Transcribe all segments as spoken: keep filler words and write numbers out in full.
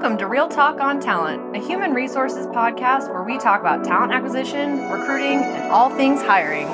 Welcome to Real Talk on Talent, a human resources podcast where we talk about talent acquisition, recruiting, and all things hiring.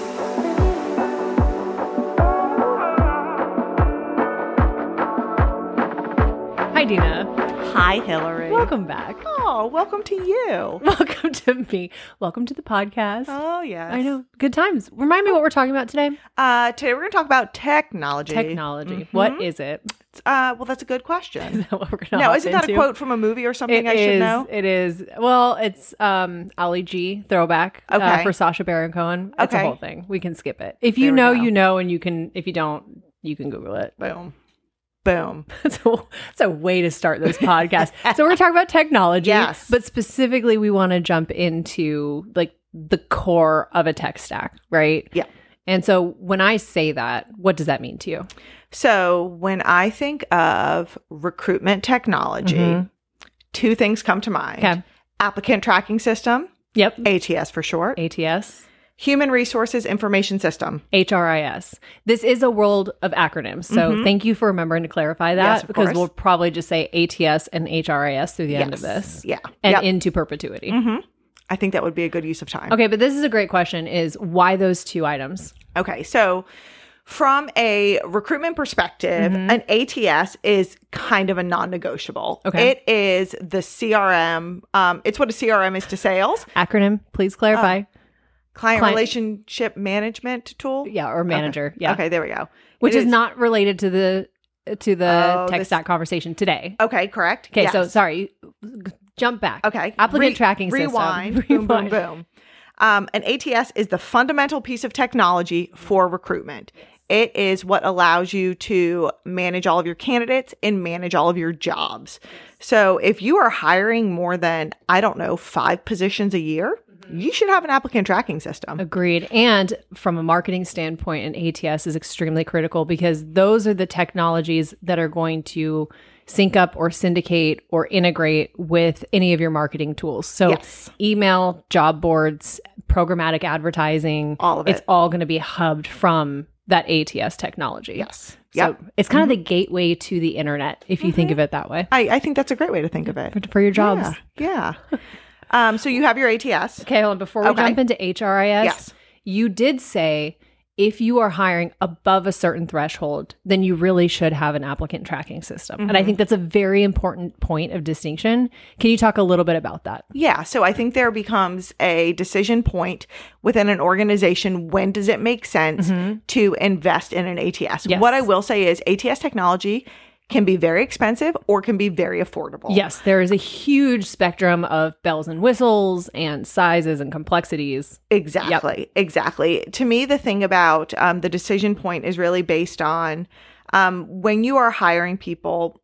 Hi, Dina. Hi, Hillary. Welcome back. Oh, welcome to you. Welcome to me. Welcome to the podcast. Oh, yes. I know. Good times. Remind me what we're talking about today. Uh, today we're going to talk about technology. Technology. Mm-hmm. What is it? Uh, well, that's a good question. Is that what we're going to No, isn't that a quote from a movie or something It I should is, know? It is. Well, it's um, Ali G throwback Okay. uh, for Sacha Baron Cohen. It's Okay. a whole thing. We can skip it. If you There we know, go. you know, and you can. If you don't, you can Google it. Boom. Boom. That's a, that's a way to start this podcast. So we're talking about technology. Yes. But specifically, we want to jump into like the core of a tech stack, right? Yeah. And so when I say that, what does that mean to you? So when I think of recruitment technology, Mhm. two things come to mind. Okay. Applicant tracking system, Yep. A T S for short. A T S. Human resources information system. H R I S. This is a world of acronyms. So Mhm. thank you for remembering to clarify that Yes, of because course. we'll probably just say A T S and H R I S through the end of Yes. this Yeah. and Yep. into perpetuity. Mhm. I think that would be a good use of time. Okay, but this is a great question is why those two items? Okay, so from a recruitment perspective, Mhm. an A T S is kind of a non-negotiable. Okay. It is the C R M. Um, it's what a C R M is to sales, Acronym, please clarify. client, Client- relationship management tool. yeah, or manager. Okay. Yeah. Okay, there we go. Which It is, not related to the to the Oh, tech this- stack conversation today. Okay, correct. Okay, so Yes. sorry. Jump back. Okay. Applicant Re- tracking system. rewind, Boom, boom, Rewind. boom. Um, an A T S is the fundamental piece of technology for recruitment. It is what allows you to manage all of your candidates and manage all of your jobs. So if you are hiring more than, I don't know, five positions a year, you should have an applicant tracking system. Agreed. And from a marketing standpoint, an A T S is extremely critical because those are the technologies that are going to sync up or syndicate or integrate with any of your marketing tools. So Yes. email, job boards, programmatic advertising, All of it's it. all going to be hubbed from that A T S technology. Yes. So Yep. it's kind of the gateway to the internet, if you think of it that way, I, I think that's a great way to think of it. for, for your jobs. Yeah. yeah. um, so you have your A T S. Okay, hold on. Before we Okay. jump into H R I S, Yes. you did say if you are hiring above a certain threshold, then you really should have an applicant tracking system. And I Mm-hmm. think that's a very important point of distinction. Can you talk a little bit about that? Yeah. So I think there becomes a decision point within an organization. When does it make sense to invest in an A T S? Yes. What I will say is A T S technology can be very expensive or can be very affordable. Yes, there is a huge spectrum of bells and whistles and sizes and complexities. Exactly. Exactly. To me, the thing about um, the decision point is really based on um, when you are hiring people,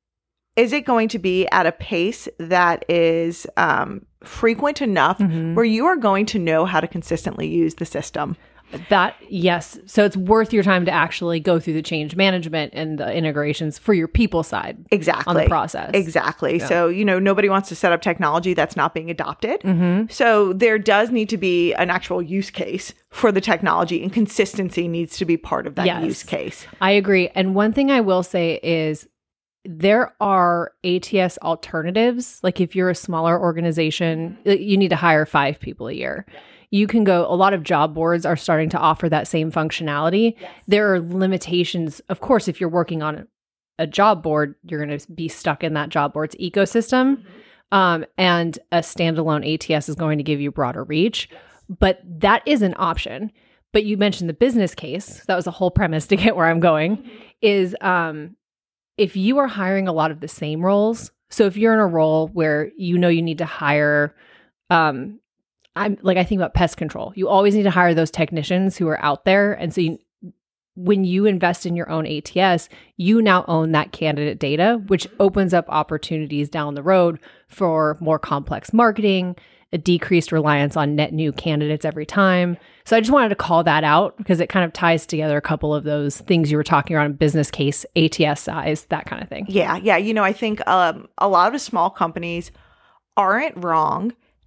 is it going to be at a pace that is um, frequent enough Mhm. where you are going to know how to consistently use the system? That, yes. So it's worth your time to actually go through the change management and the integrations for your people side Exactly. on the process. Exactly. So, you know, nobody wants to set up technology that's not being adopted. Mm-hmm. So there does need to be an actual use case for the technology, and consistency needs to be part of that Yes. use case. I agree. And one thing I will say is there are A T S alternatives. Like if you're a smaller organization, you need to hire five people a year. You can go, a lot of job boards are starting to offer that same functionality. There are limitations. Of course, if you're working on a job board, you're going to be stuck in that job board's ecosystem. Um, and a standalone A T S is going to give you broader reach. But that is an option. But you mentioned the business case. That was the whole premise to get where I'm going, is um, if you are hiring a lot of the same roles. So if you're in a role where you know you need to hire, um, I'm like, I think about pest control. You always need to hire those technicians who are out there. And so you, when you invest in your own A T S, you now own that candidate data, which opens up opportunities down the road for more complex marketing, a decreased reliance on net new candidates every time. So I just wanted to call that out because it kind of ties together a couple of those things you were talking around, business case, A T S size, that kind of thing. Yeah. Yeah. You know, I think um, a lot of small companies aren't wrong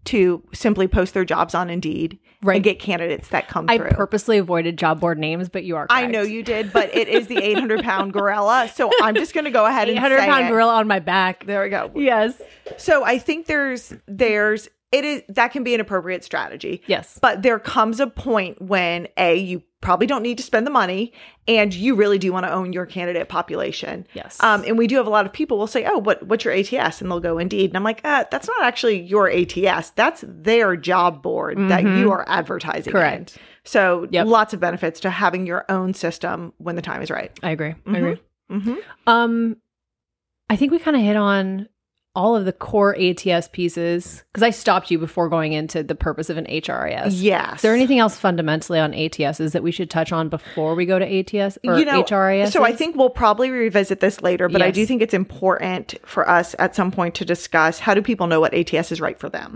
to simply post their jobs on Indeed Right. and get candidates that come I through. purposely avoided job board names, but you are correct. I know you did, but it is the eight hundred pound gorilla. So I'm just going to go ahead and say eight hundred pound it. gorilla on my back. There we go. Yes. So I think there's, there's, it is, that can be an appropriate strategy. Yes. But there comes a point when A, you probably don't need to spend the money and you really do want to own your candidate population. Yes. Um, and we do have a lot of people will say, oh, what, what's your A T S? And they'll go Indeed. And I'm like, uh, that's not actually your A T S. That's their job board mm-hmm. that you are advertising. Correct. In. So yep. lots of benefits to having your own system when the time is right. I agree. Mm-hmm. I agree. Mm-hmm. Um, I think we kind of hit on all of the core A T S pieces because I stopped you before going into the purpose of an H R I S. Yes. Is there anything else fundamentally on A T Ss that we should touch on before we go to A T S or you know, H R I S? So I think we'll probably revisit this later, but yes. I do think it's important for us at some point to discuss how do people know what A T S is right for them.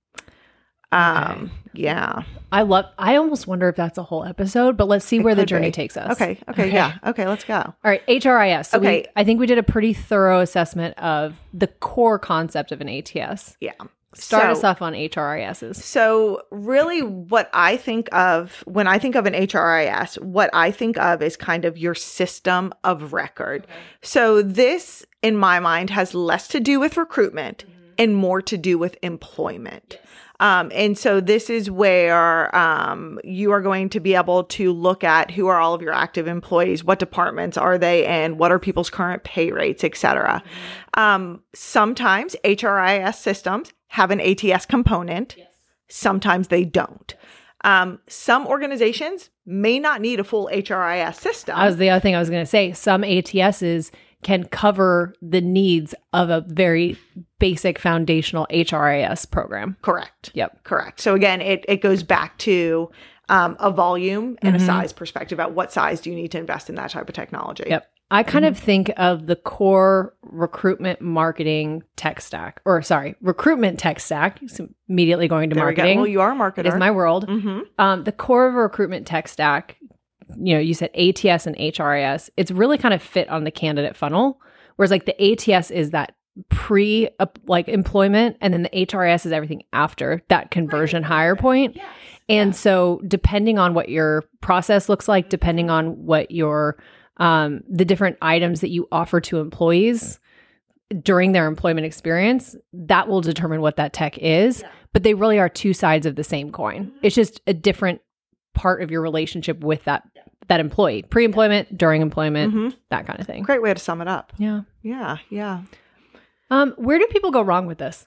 Um, okay. Yeah. I love, I almost wonder if that's a whole episode, but let's see It where the could journey be. takes us. Okay. Okay. Okay. Yeah. Okay. Let's go. All right. H R I S. So Okay. we, I think we did a pretty thorough assessment of the core concept of an A T S. Yeah. Start So- us off on H R I Ss. So really what I think of when I think of an H R I S, what I think of is kind of your system of record. Okay. So this, in my mind, has less to do with recruitment mm-hmm. and more to do with employment. Yes. Um, and so this is where um, you are going to be able to look at who are all of your active employees, what departments are they in, what are people's current pay rates, et cetera. Mm-hmm. Um, sometimes H R I S systems have an A T S component. Yes. Sometimes they don't. Um, some organizations may not need a full H R I S system. That was the other thing I was going to say. Some A T Ss can cover the needs of a very basic foundational H R I S program. Correct. Yep. Correct. So again, it, it goes back to um, a volume and mm-hmm. a size perspective about what size do you need to invest in that type of technology. Yep. I kind mm-hmm. of think of the core recruitment marketing tech stack, or sorry, recruitment tech stack. So immediately going to there marketing. We go. Well, you are a marketer. It is my world. Mm-hmm. Um, the core of a recruitment tech stack, you know, you said A T S and H R I S. It's really kind of fit on the candidate funnel. Whereas like the A T S is that pre uh, like employment, and then the H R I S is everything after that conversion hire point. Yes. And yeah. so depending on what your process looks like, depending on what your um, the different items that you offer to employees during their employment experience, that will determine what that tech is. Yeah. But they really are two sides of the same coin. Mm-hmm. It's just a different part of your relationship with that yeah. that employee, pre-employment, during employment, mm-hmm. that kind of thing. Great way to sum it up. Yeah. Yeah. Yeah. Um, where do people go wrong with this?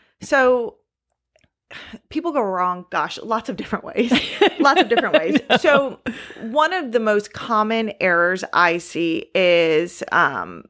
So people go wrong, gosh, lots of different ways. lots of different ways. So one of the most common errors I see is um,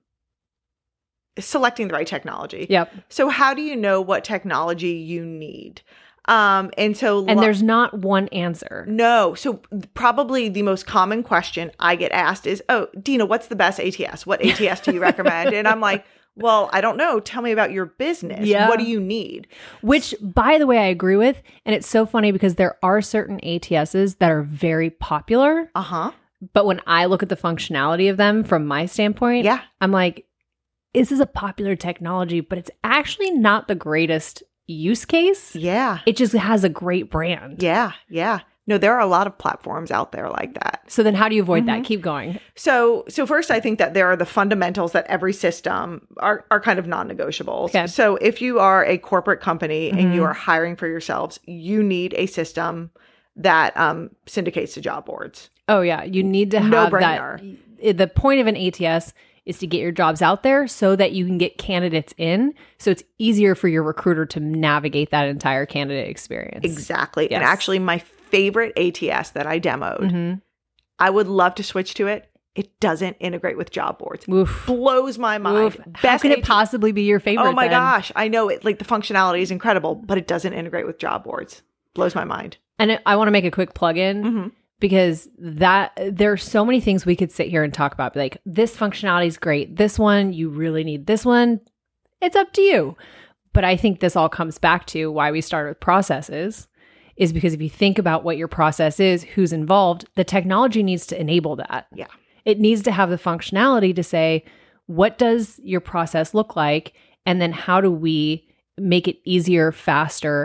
selecting the right technology. Yep. So how do you know what technology you need? Um, and so, and lo- there's not one answer. No. So probably the most common question I get asked is, oh, Dina, what's the best A T S? What A T S do you recommend? And I'm like, well, I don't know. Tell me about your business. Yeah. What do you need? Which, by the way, I agree with. And it's so funny because there are certain A T Ss that are very popular. Uh-huh. But when I look at the functionality of them from my standpoint, yeah. I'm like, this is a popular technology, but it's actually not the greatest use case. Yeah. It just has a great brand. Yeah. Yeah. No, there are a lot of platforms out there like that. So then how do you avoid mm-hmm. that? Keep going. So so first, I think that there are the fundamentals that every system are, are kind of non-negotiables. Okay. So if you are a corporate company mm-hmm. and you are hiring for yourselves, you need a system that um, syndicates to job boards. Oh, yeah. You need to have No-brainer. that. The point of an A T S is to get your jobs out there so that you can get candidates in. So it's easier for your recruiter to navigate that entire candidate experience. Exactly. Yes. And actually, my favorite A T S that I demoed, mm-hmm. I would love to switch to it. It doesn't integrate with job boards. Oof. Blows my mind. Oof. How can it possibly be your favorite? Oh my then? gosh. I know it. Like the functionality is incredible, but it doesn't integrate with job boards. Blows my mind. And it, I want to make a quick plug-in. Mm-hmm. Because that there are so many things we could sit here and talk about. Like, this functionality is great. This one, you really need this one. It's up to you. But I think this all comes back to why we start with processes, is because if you think about what your process is, who's involved, the technology needs to enable that. Yeah. It needs to have the functionality to say, what does your process look like? And then how do we make it easier, faster,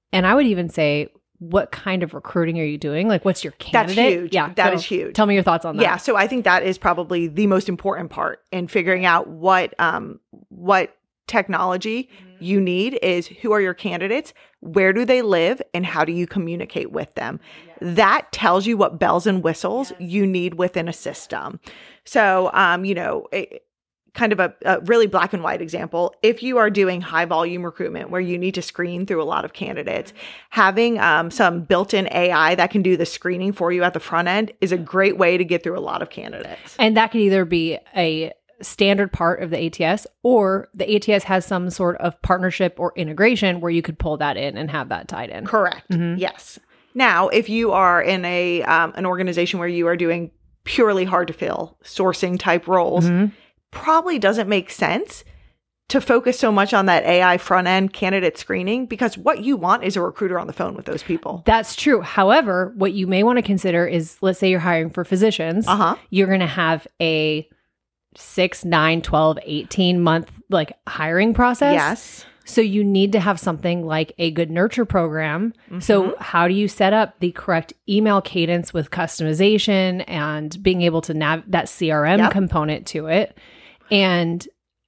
And I would even say, what kind of recruiting are you doing? Like, what's your candidate? That's huge. Yeah, that so is huge. Tell me your thoughts on that. Yeah, so I think that is probably the most important part in figuring out what um what technology mm-hmm. you need is who are your candidates, where do they live, and how do you communicate with them? Yes. That tells you what bells and whistles yes. you need within a system. So, um, you know, it, kind of a, a really black and white example. If you are doing high volume recruitment where you need to screen through a lot of candidates, having um, some built-in A I that can do the screening for you at the front end is a great way to get through a lot of candidates. And that could either be a standard part of the A T S, or the A T S has some sort of partnership or integration where you could pull that in and have that tied in. Correct. Mm-hmm. Yes. Now, if you are in a um, an organization where you are doing purely hard to fill sourcing type roles, mm-hmm. probably doesn't make sense to focus so much on that A I front end candidate screening, because what you want is a recruiter on the phone with those people. That's true. However, what you may want to consider is, let's say you're hiring for physicians. Uh-huh. You're going to have a six, nine, twelve, eighteen month like hiring process. Yes. So you need to have something like a good nurture program. Mm-hmm. So how do you set up the correct email cadence with customization and being able to nav that C R M yep. component to it? And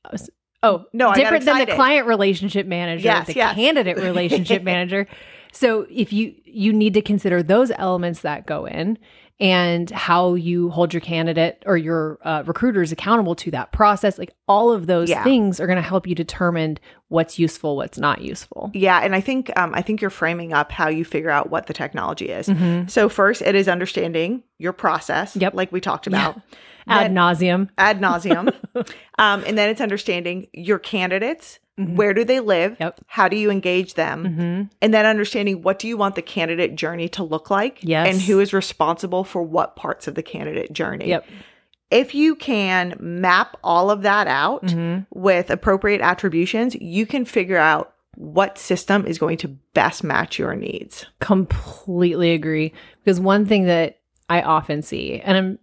oh, no, different than the client relationship manager, yes, the yes. candidate relationship manager. So if you you need to consider those elements that go in, and how you hold your candidate or your uh, recruiters accountable to that process. Like all of those yeah. things are going to help you determine what's useful, what's not useful. Yeah. And I think, um, I think you're framing up how you figure out what the technology is. Mm-hmm. So first it is understanding your process, yep. like we talked about. Yeah. Ad nauseum. Ad nauseum. um, and then it's understanding your candidates. Mm-hmm. Where do they live? Yep. How do you engage them? Mm-hmm. And then understanding what do you want the candidate journey to look like? Yes. And who is responsible for what parts of the candidate journey? Yep. If you can map all of that out mm-hmm. with appropriate attributions, you can figure out what system is going to best match your needs. Completely agree. Because one thing that I often see, and I'm,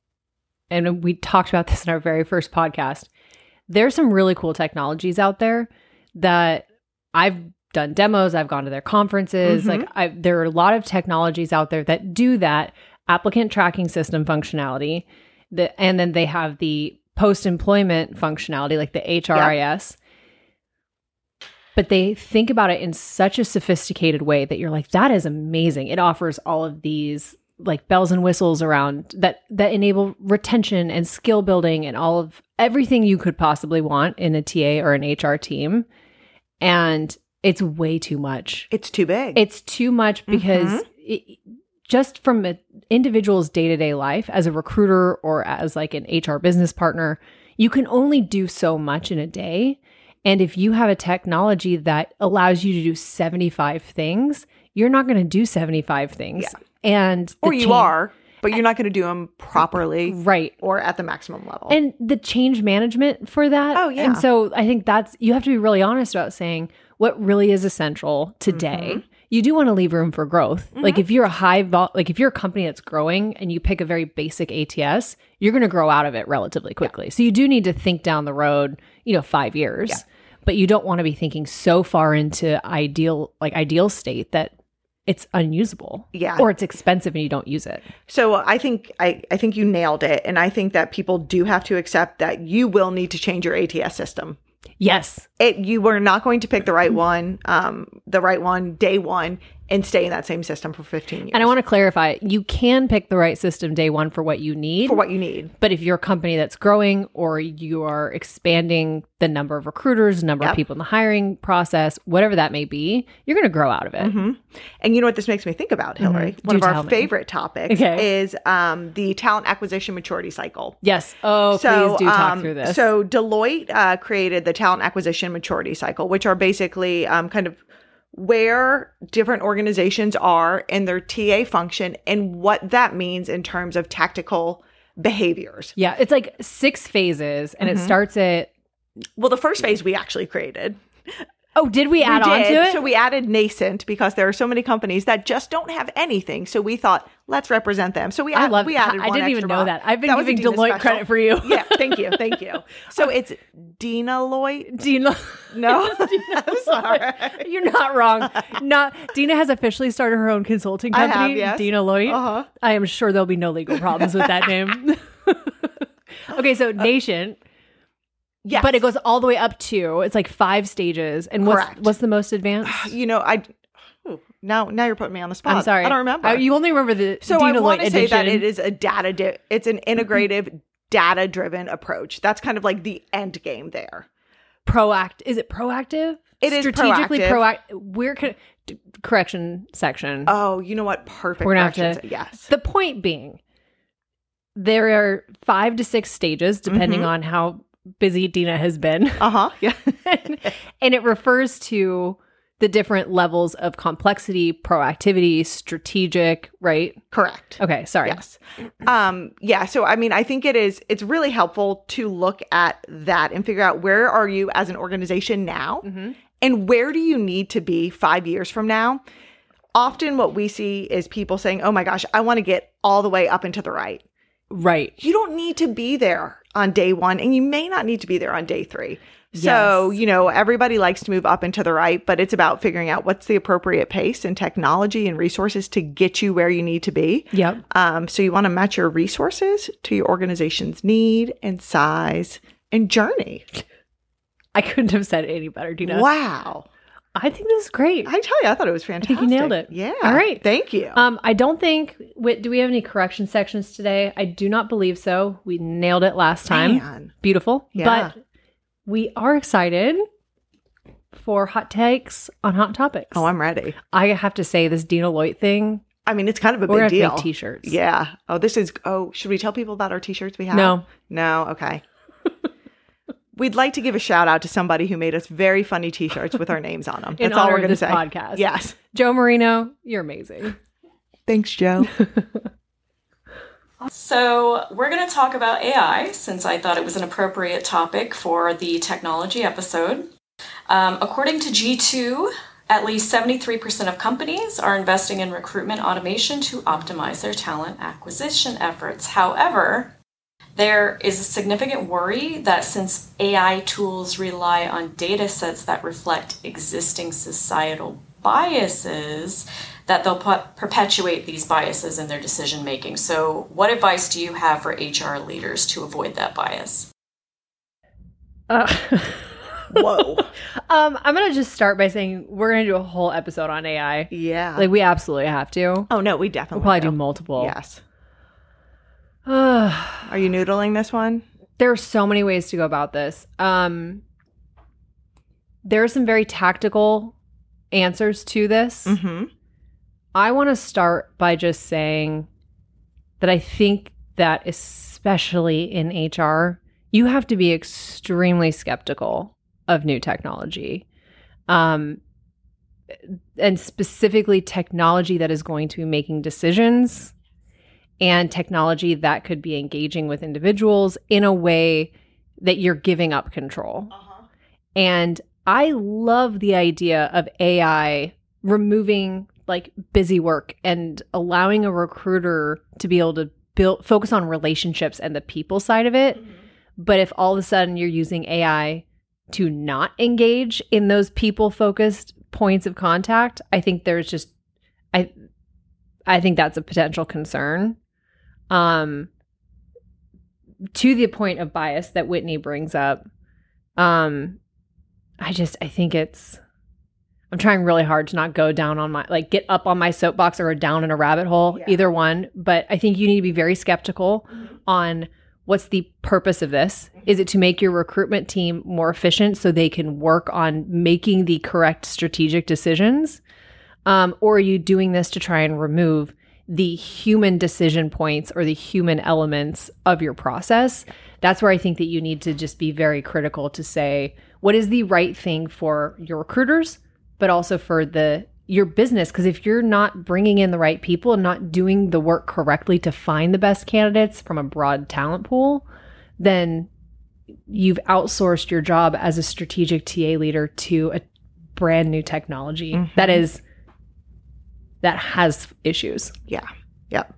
and we talked about this in our very first podcast, there's some really cool technologies out there that I've done demos. I've gone to their conferences. Mm-hmm. Like I, there are a lot of technologies out there that do that applicant tracking system functionality. The, and then they have the post-employment functionality, like the H R I S. Yep. But they think about it in such a sophisticated way that you're like, that is amazing. It offers all of these like bells and whistles around that that enable retention and skill building and all of everything you could possibly want in a T A or an H R team. And it's way too much. It's too big. It's too much because mm-hmm. it, just from an individual's day-to-day life as a recruiter or as like an H R business partner, you can only do so much in a day. And if you have a technology that allows you to do seventy-five things, you're not going to do seventy-five things. Yeah. And or you change, are, but you're not going to do them properly, right? Or at the maximum level. And the change management for that. Oh yeah. And so I think that's, you have to be really honest about saying what really is essential today. Mm-hmm. You do want to leave room for growth. Mm-hmm. Like if you're a high vol, like if you're a company that's growing and you pick a very basic A T S, you're going to grow out of it relatively quickly. Yeah. So you do need to think down the road, you know, five years. Yeah. But you don't want to be thinking so far into ideal, like ideal state that it's unusable. Yeah. Or it's expensive and you don't use it. So I think I, I think you nailed it. And I think that people do have to accept that you will need to change your A T S system. Yes. It you were not going to pick the right one, um, the right one day one and stay in that same system for fifteen years. And I want to clarify, you can pick the right system day one for what you need. For what you need. But if you're a company that's growing or you are expanding the number of recruiters, number yep. of people in the hiring process, whatever that may be, you're going to grow out of it. Mm-hmm. And you know what this makes me think about, Hillary? Mm-hmm. One Do of our me. favorite topics okay. is um, the talent acquisition maturity cycle. Yes. Oh, so, please do talk um, through this. So Deloitte uh, created the talent acquisition maturity cycle, which are basically um, kind of where different organizations are in their T A function and what that means in terms of tactical behaviors. Yeah, it's like six phases and mm-hmm. it starts at... Well, the first phase we actually created. Oh, did we add we on did. to it? So we added nascent because there are so many companies that just don't have anything. So we thought, let's represent them. So we, I add, love. we added I one didn't even extra know box. that. I've been That was a giving Dina Deloitte special. credit for you. Yeah, thank you, thank you. So it's Dina Lloyd. Dina. No, Dina I'm sorry. You're not wrong. Not Dina has officially started her own consulting I company. have, yes. Dina Lloyd. Uh-huh. I am sure there'll be no legal problems with that name. Okay, so Nation. Yes. But it goes all the way up to, it's like five stages. And what's Correct. what's the most advanced? You know, I ooh, now now you're putting me on the spot. I'm sorry. I don't remember. Uh, you only remember the so Dina I want Lloyd to say that edition. it is a data. Di- it's an integrative, data driven approach. That's kind of like the end game there. Proact. Is it proactive? It is strategically proactive. proactive. We're co- d- correction section. Oh, you know what? Perfect. We're gonna have to- corrections. Yes. The point being, there are five to six stages depending Mhm. on how busy Dina has been. Uh huh. Yeah. And it refers to the different levels of complexity, proactivity, strategic, right? Correct. Okay, sorry. Yes. Um, yeah. So, I mean, I think it is, it's really helpful to look at that and figure out where are you as an organization now Mhm. and where do you need to be five years from now? Often what we see is people saying, oh my gosh, I want to get all the way up and to the right. Right. You don't need to be there on day one, and you may not need to be there on day three. So, Yes. you know, everybody likes to move up and to the right, but it's about figuring out what's the appropriate pace and technology and resources to get you where you need to be. Yep. Um, so you want to match your resources to your organization's need and size and journey. I couldn't have said it any better, Dina. Wow. I think this is great. I tell you, I thought it was fantastic. think you nailed it. Yeah. All right. Thank you. Um, I don't think, wait, do we have any correction sections today? I do not believe so. We nailed it last time. Man. Beautiful. Yeah. But we are excited for hot takes on hot topics. Oh, I'm ready. I have to say, this Dina Lloyd thing, I mean, it's kind of a we're big going to deal. make t-shirts. Yeah. Oh, this is, oh, should we tell people about our t-shirts we have? No. No. Okay. We'd like to give a shout out to somebody who made us very funny t-shirts with our names on them. In That's all honor we're of going to this say. podcast. Yes. Joe Marino, you're amazing. Thanks, Joe. So, we're going to talk about A I since I thought it was an appropriate topic for the technology episode. Um, according to G two, at least seventy-three percent of companies are investing in recruitment automation to optimize their talent acquisition efforts. However, there is a significant worry that since A I tools rely on data sets that reflect existing societal biases, that they'll put, perpetuate these biases in their decision making. So what advice do you have for H R leaders to avoid that bias? Uh, Whoa. um, I'm going to just start by saying we're going to do a whole episode on A I. Yeah. Like, we absolutely have to. oh, no, we We'll definitely probably do will. multiple. Yes. Are you noodling this one? There are so many ways to go about this. Um, there are some very tactical answers to this. Mm-hmm. I want to start by just saying that I think that especially in H R, you have to be extremely skeptical of new technology. Um, and specifically technology that is going to be making decisions and technology that could be engaging with individuals in a way that you're giving up control. Uh-huh. And I love the idea of A I removing like busy work and allowing a recruiter to be able to build focus on relationships and the people side of it. Mm-hmm. But if all of a sudden you're using A I to not engage in those people focused points of contact, I think there's just I I think that's a potential concern. Um to the point of bias that Whitney brings up. Um I just I think it's I'm trying really hard to not go down on my like get up on my soapbox or down in a rabbit hole, Yeah. either one, but I think you need to be very skeptical Mm-hmm. on what's the purpose of this? Is it to make your recruitment team more efficient so they can work on making the correct strategic decisions? Um, or are you doing this to try and remove the human decision points or the human elements of your process? That's where I think that you need to just be very critical to say, what is the right thing for your recruiters, but also for the your business? Because if you're not bringing in the right people and not doing the work correctly to find the best candidates from a broad talent pool, then you've outsourced your job as a strategic T A leader to a brand new technology mm-hmm. that is that has issues. Yeah. Yep.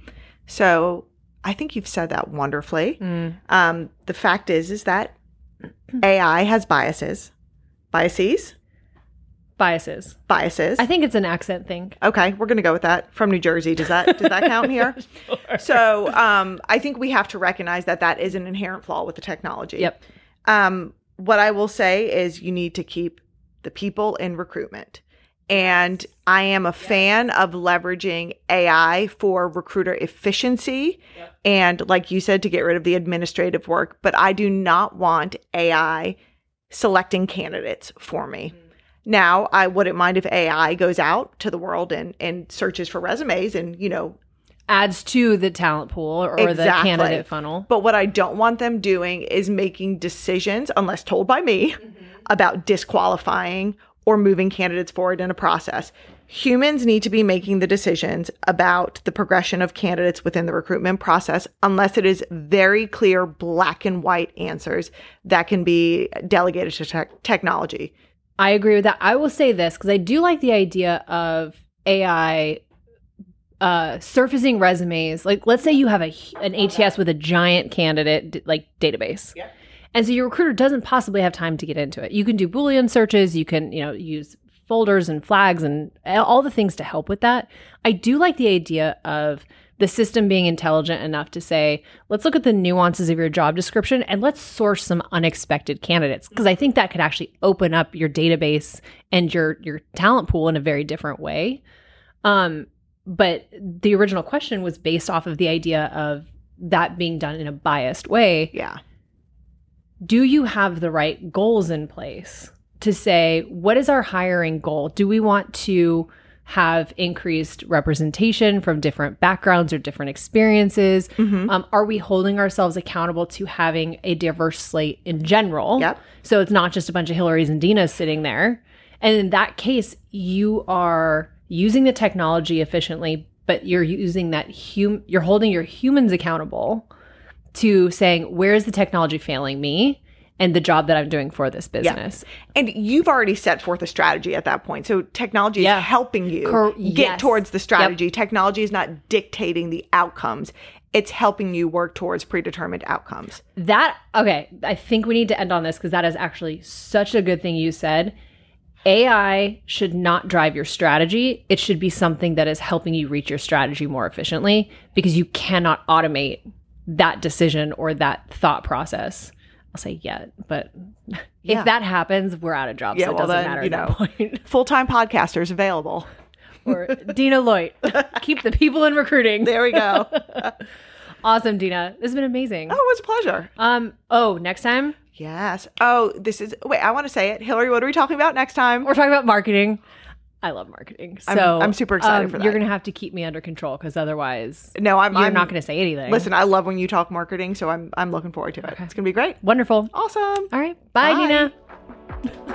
So I think you've said that wonderfully. Mm. Um, the fact is, is that A I has biases. Biases? Biases. Biases. I think it's an accent thing. Okay, we're going to go with that. From New Jersey. Does that does that count here? Sure. So um, I think we have to recognize that that is an inherent flaw with the technology. Yep. Um, what I will say is you need to keep the people in recruitment. And I am a fan of leveraging A I for recruiter efficiency yep. and, like you said, to get rid of the administrative work. But I do not want A I selecting candidates for me. Mm-hmm. Now, I wouldn't mind if A I goes out to the world and, and searches for resumes and, you know, adds to the talent pool or exactly. the candidate funnel. But what I don't want them doing is making decisions, unless told by me, mm-hmm. about disqualifying or moving candidates forward in a process. Humans need to be making the decisions about the progression of candidates within the recruitment process, unless it is very clear black and white answers that can be delegated to te- technology. I agree with that. I will say this, because I do like the idea of A I uh, surfacing resumes. Like, let's say you have a an A T S with a giant candidate like database. Yep. And so your recruiter doesn't possibly have time to get into it. You can do Boolean searches. You can, you know, use folders and flags and all the things to help with that. I do like the idea of the system being intelligent enough to say, let's look at the nuances of your job description and let's source some unexpected candidates. Because I think that could actually open up your database and your your talent pool in a very different way. Um, but the original question was based off of the idea of that being done in a biased way. Yeah. Do you have the right goals in place to say, what is our hiring goal? Do we want to have increased representation from different backgrounds or different experiences? Mm-hmm. Um, are we holding ourselves accountable to having a diverse slate in general? Yep. So it's not just a bunch of Hillarys and Dinas sitting there. And in that case, you are using the technology efficiently, but you're using that hum- you're holding your humans accountable to saying, where is the technology failing me and the job that I'm doing for this business? Yeah. And you've already set forth a strategy at that point. So technology yeah. is helping you Cor- get yes. towards the strategy. Yep. Technology is not dictating the outcomes. It's helping you work towards predetermined outcomes. That, okay, I think we need to end on this because that is actually such a good thing you said. A I should not drive your strategy. It should be something that is helping you reach your strategy more efficiently, because you cannot automate that decision or that thought process. I'll say yet, but yeah. if that happens, we're out of jobs. Yeah, so it well doesn't then, matter you at know, that point. Full-time podcasters available. Or Dina Loit. Keep the people in recruiting. There we go. Awesome, Dina. This has been amazing. Oh, it was a pleasure. Um. Oh, next time? Yes. Oh, this is, wait, I want to say it. Hillary, what are we talking about next time? We're talking about marketing. I love marketing. So I'm, I'm super excited um, for that. You're going to have to keep me under control, because otherwise no, I'm, you're I'm not going to say anything. Listen, I love when you talk marketing, so I'm I'm looking forward to it. Okay. It's going to be great. Wonderful. Awesome. All right. Bye, Bye. Dina.